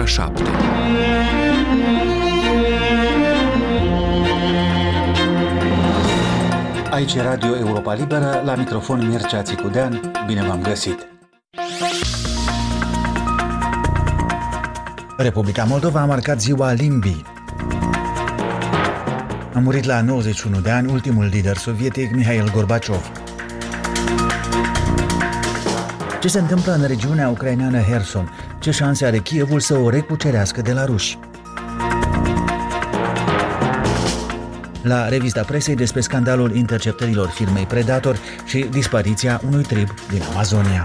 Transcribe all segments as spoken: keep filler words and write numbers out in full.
șapte. Aici e Radio Europa Liberă, la microfon Mircea Țicudean. Bine v-am găsit! Republica Moldova a marcat ziua limbii. A murit la nouăzeci și unu de ani ultimul lider sovietic, Mihail Gorbaciov. Ce se întâmplă în regiunea ucraineană Herson? Ce șanse are Kievul să o recucerească de la ruși? La revista presei despre scandalul interceptărilor firmei Predator și dispariția unui trib din Amazonia.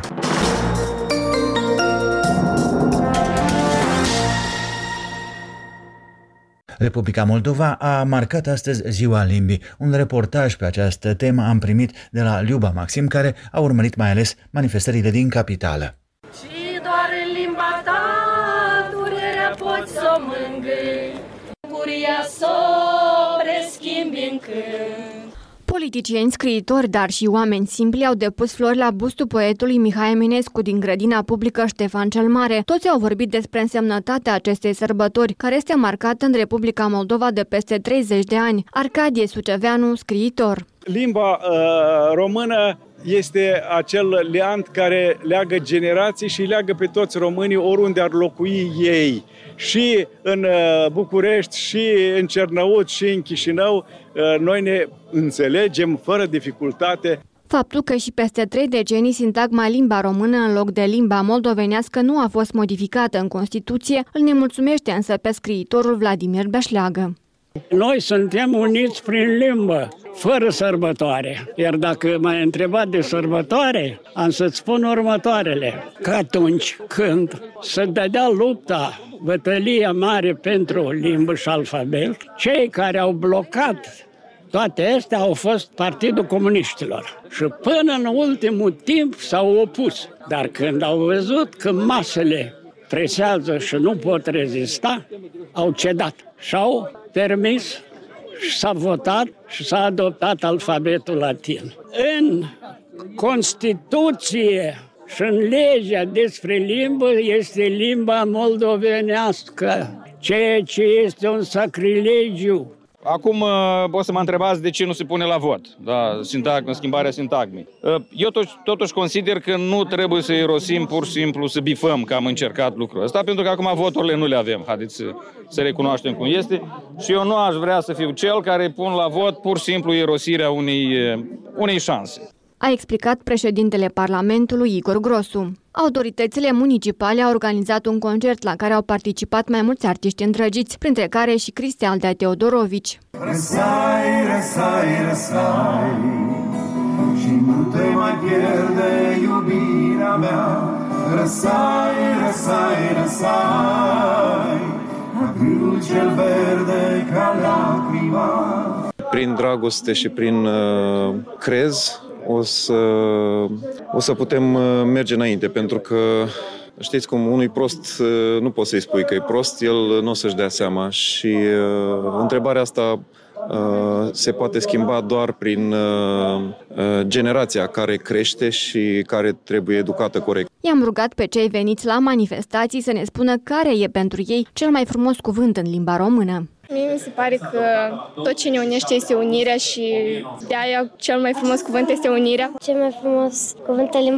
Republica Moldova a marcat astăzi Ziua Limbii. Un reportaj pe această temă am primit de la Liuba Maxim, care a urmărit mai ales manifestările din capitală. Și doar în limba ta durerea poți să o mângâi, bucuria s-o preschimbi în cânt. Politicieni, scriitori, dar și oameni simpli au depus flori la bustul poetului Mihai Eminescu din grădina publică Ștefan cel Mare. Toți au vorbit despre însemnătatea acestei sărbători, care este marcată în Republica Moldova de peste treizeci de ani. Arcadie Suceveanu, scriitor. Limba uh, română este acel liant care leagă generații și leagă pe toți românii oriunde ar locui ei. Și în București, și în Cernăuți, și în Chișinău, noi ne înțelegem fără dificultate. Faptul că și peste trei decenii sintagma limba română în loc de limba moldovenească nu a fost modificată în Constituție îl nemulțumește însă pe scriitorul Vladimir Beșleagă. Noi suntem uniți prin limbă, fără sărbătoare. Iar dacă m-ai întrebat de sărbătoare, am să-ți spun următoarele. Că atunci când se dădea lupta, bătălia mare pentru limbă și alfabet, cei care au blocat toate astea au fost Partidul Comuniștilor. Și până în ultimul timp s-au opus. Dar când au văzut că masele presează și nu pot rezista, au cedat și au permis și s-a votat și s-a adoptat alfabetul latin. În Constituție și în legea despre limbă este limba moldovenească, ceea ce este un sacrilegiu. Acum o să mă întrebați de ce nu se pune la vot, da, sintagma, schimbarea sintagmei. Eu totuși, totuși consider că nu trebuie să irosim pur și simplu, să bifăm că am încercat lucrul ăsta, pentru că acum voturile nu le avem, haideți să, să recunoaștem cum este. Și eu nu aș vrea să fiu cel care pun la vot pur și simplu irosirea unei, unei șanse. A explicat președintele Parlamentului Igor Grosu. Autoritățile municipale au organizat un concert la care au participat mai mulți artiști îndrăgiți, printre care și Cristian Dea Teodorovici. Răsai, răsai, răsai, și nu te mai pierde iubirea mea. Răsai, răsai, răsai, acrylul cel verde ca lacrima. Prin dragoste și prin uh, crez o să, o să putem merge înainte, pentru că știți cum, unui prost nu poți să-i spui că e prost, el nu o să-și dea seama și uh, întrebarea asta uh, se poate schimba doar prin uh, generația care crește și care trebuie educată corect. I-am rugat pe cei veniți la manifestații să ne spună care e pentru ei cel mai frumos cuvânt în limba română. Mie mi se pare că tot ce ne unește este unirea și de aia cel mai frumos cuvânt este unirea. Cel mai frumos cuvânt în limba